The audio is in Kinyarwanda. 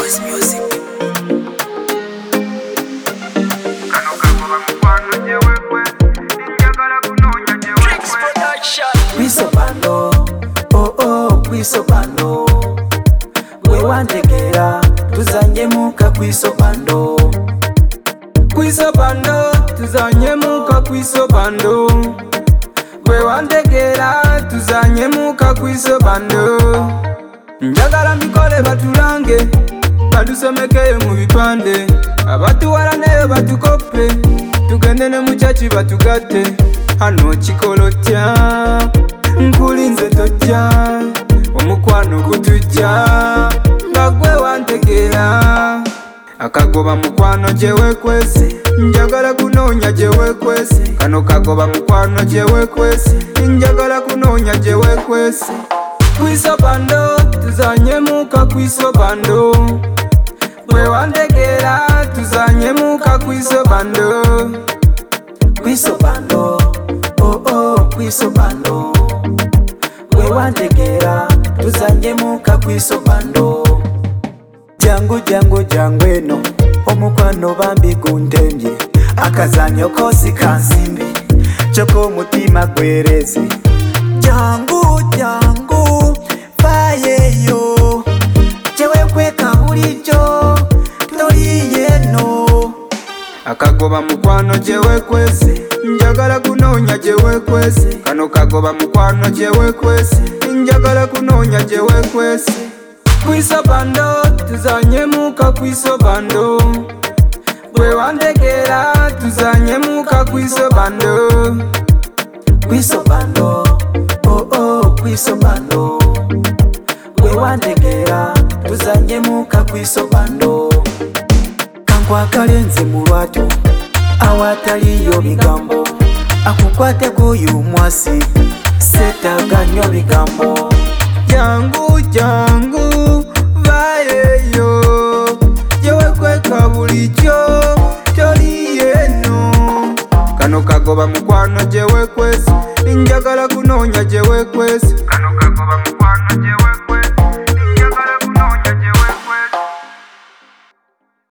This music. Kwisobando, oh oh, kwisobando. Gwe wantegera, tuzanyemuka kwisobando. Kwisobando, tuzanyemuka kwisobando. Gwe wantegera, tuzanyemuka kwisobando. Njagala mikole batulange, badusomekeye mu bipande. Abatuwalaneyo batukope, tugende ne mu chachi batugatte. Hano kikolotya, nkulinze tojja, omukwano gutujja, nga gwe wantegera. Akagoba mukwano gye weekwese, njagala kunoonya gye weekwese. Kano kagoba mukwano gye weekwese, njagala kunoonya gye weekwese. Kwisobando, tuzanyemuka kwisobando. Gwe wantegera, tuzanyemuka kwisobando. Kwisobando, oh oh, kwisobando. Gwe wantegera, tuzanyemuka kwisobando. Jangu jangu jangu eno, omukwano bambi gundembye. Akazanyo kosi kansimbi, choko omutima gwereze. Jangu jangu, fayeyo, jewe kweka bulijjo, toli yeno. Akagoba mukwano gye weekwese, njagala kunoonya gye weekwese. Kano kagoba mukwano gye weekwese, njagala kunoonya gye weekwese. Kwisobando, tuzanyemuka kwisobando. Gwe wantegera, tuzanyemuka kwisobando. Kwisobando, oh oh, kwisobando. Gwe wantegera, tuzanyemuka kwisobando. Kankwalenze mu lwatu, awataliyo bigambo. Akukwateko oyo omwasi, seetaaga nnyo bigambo. Jangu jangu, vayeyo, gye weekweka bulijjo, toli yeno. Kano kagoba mukwano gye weekwese, njagala kunoonya gye weekwese. Kano kagoba mukwano